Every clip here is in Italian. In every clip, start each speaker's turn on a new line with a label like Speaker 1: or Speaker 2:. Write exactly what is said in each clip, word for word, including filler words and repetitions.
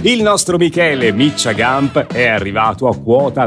Speaker 1: Il nostro Michele Miccia Gamp è arrivato a quota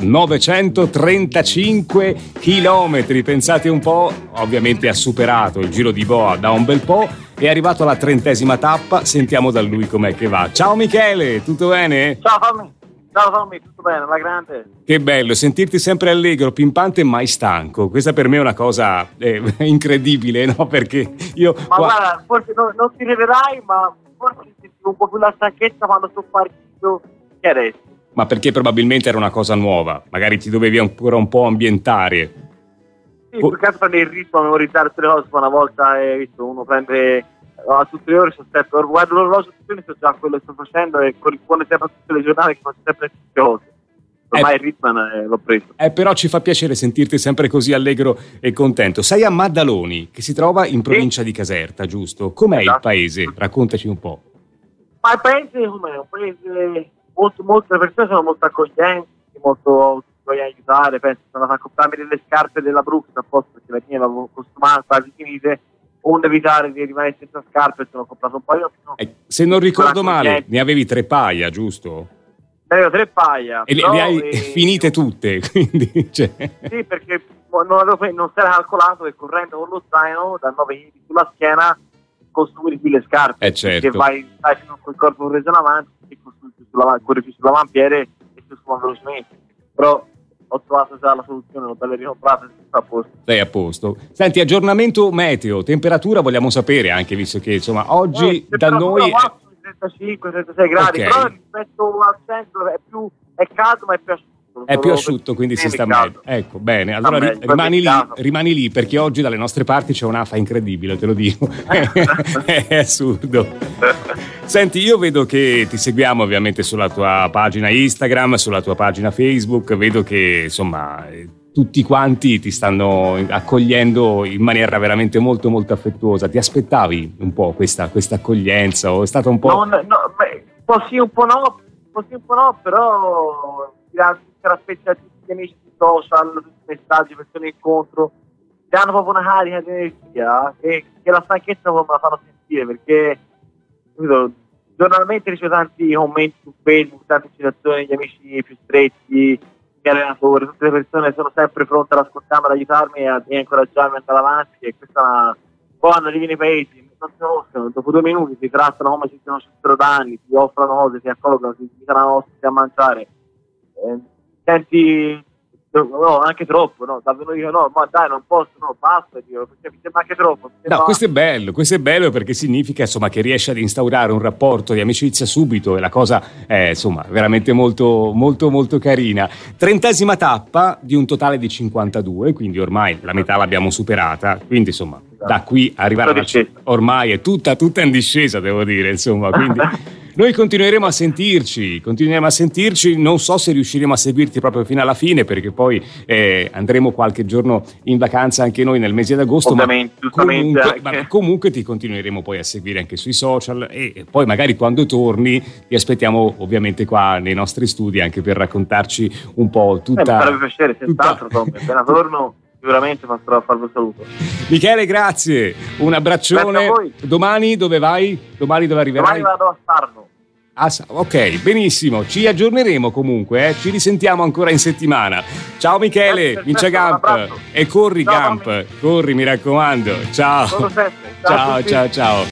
Speaker 1: novecentotrentacinque chilometri. Pensate un po', ovviamente ha superato il giro di boa da un bel po'. È arrivato alla trentesima tappa, sentiamo da lui com'è che va. Ciao Michele, tutto bene?
Speaker 2: Ciao Tommy, ciao Tommy, tutto bene, alla grande.
Speaker 1: Che bello, sentirti sempre allegro, pimpante e mai stanco. Questa per me è una cosa eh, incredibile, no? Perché io...
Speaker 2: Ma qua... guarda, forse non, non ti rivedrai, ma forse sentivo un po' più la stanchezza quando sono partito che adesso.
Speaker 1: Ma perché probabilmente era una cosa nuova, magari ti dovevi ancora un po' ambientare.
Speaker 2: Sì, più che altro prendere il ritmo, memorizzare tutte le cose, una volta hai visto, uno prende a tutte le ore, sono sempre, guardo l'orologio tutte le ore, so già quello che sto facendo e corrisponde sempre a tutte le giornate che faccio sempre tutte le cose. Ormai eh, il ritmo eh, l'ho preso.
Speaker 1: Eh, però ci fa piacere sentirti sempre così allegro e contento. Sei a Maddaloni, che si trova in provincia sì. di Caserta, giusto? Com'è esatto. il paese? Raccontaci un po'.
Speaker 2: Ma il paese com'è? Un paese molto, molte persone sono molto accoglienti, molto... voglio aiutare, penso, sono andato a comprarmi delle scarpe della Brooks apposta perché la mia avevo costumata quasi finite, onde evitare di rimanere senza scarpe, sono comprato un paio. No.
Speaker 1: Eh, se non ricordo male, ne avevi tre paia, giusto?
Speaker 2: Ne avevo tre paia.
Speaker 1: E le, le hai e... finite tutte, quindi... Cioè...
Speaker 2: Sì, perché non, avevo, non si era calcolato che correndo con lo zaino da nove chili sulla schiena consumi di più le scarpe.
Speaker 1: Eh certo.
Speaker 2: Perché vai, stai con il corpo preso in avanti, e consumi più sulla, corri più sull'avampiede e più sulla velocemente. Però ho trovato già la soluzione, l'ho belle ricomprate, sta a posto.
Speaker 1: Sei a posto. Senti, aggiornamento meteo, temperatura vogliamo sapere anche, visto che insomma oggi
Speaker 2: eh,
Speaker 1: da noi
Speaker 2: trentacinque trentasei gradi, okay. Però rispetto al centro è più è caldo ma è più asciutto.
Speaker 1: È più asciutto, quindi si sta meglio. Ecco, bene. Allora ri- rimani lì, rimani lì perché oggi dalle nostre parti c'è un'afa incredibile, te lo dico. È assurdo. Senti, io vedo che ti seguiamo ovviamente sulla tua pagina Instagram, sulla tua pagina Facebook, vedo che insomma tutti quanti ti stanno accogliendo in maniera veramente molto molto affettuosa. Ti aspettavi un po' questa, questa accoglienza o è stata un po'...
Speaker 2: No, no, no, beh, un po' sì, un po' no, un po' sì, un po' no, però per aspettare tutti gli amici sui social, tutti i messaggi, persone incontro, ti hanno proprio una carica di energia che, che la stanchezza non me la fanno sentire, perché capito, giornalmente ricevo tanti commenti su Facebook, tante citazioni degli amici più stretti, i miei allenatori, tutte le persone sono sempre pronte ad ascoltarmi, ad aiutarmi e a, e a incoraggiarmi ad andare avanti, e questa è una... Poi quando arrivi nei paesi non si conoscono, dopo due minuti ti trattano come se si conoscessero da anni, ti offrono cose, ti accolgono, ti invitano a mangiare. Eh, senti no, anche troppo, no? Davvero dico no, ma dai, non posso, no, basta, Dio, perché mi sembra anche troppo.
Speaker 1: No, questo è bello, questo è bello perché significa insomma che riesci ad instaurare un rapporto di amicizia subito e la cosa è insomma veramente molto molto molto carina. Trentesima tappa di un totale di cinquantadue, quindi ormai la metà l'abbiamo superata, quindi insomma da qui arrivare alla c- ormai è tutta tutta in discesa, devo dire, insomma, quindi noi continueremo a sentirci, continueremo a sentirci, non so se riusciremo a seguirti proprio fino alla fine perché poi eh, andremo qualche giorno in vacanza anche noi nel mese d'agosto,
Speaker 2: ovviamente,
Speaker 1: ma comunque, ma comunque ti continueremo poi a seguire anche sui social e poi magari quando torni ti aspettiamo ovviamente qua nei nostri studi anche per raccontarci un po' tutta... Eh,
Speaker 2: mi farebbe piacere, senz'altro, Tom, appena torno sicuramente passerò a farvi un saluto.
Speaker 1: Michele, grazie, un abbraccione. Domani dove vai? Domani dove arriverai?
Speaker 2: Domani vado a Sarno.
Speaker 1: Ah, ok, benissimo, ci aggiorneremo comunque, eh? Ci risentiamo ancora in settimana. Ciao Michele, Miccia Gamp e corri, ciao, Gamp, corri, mi raccomando. Ciao.
Speaker 2: Ciao,
Speaker 1: ciao, ciao, ciao.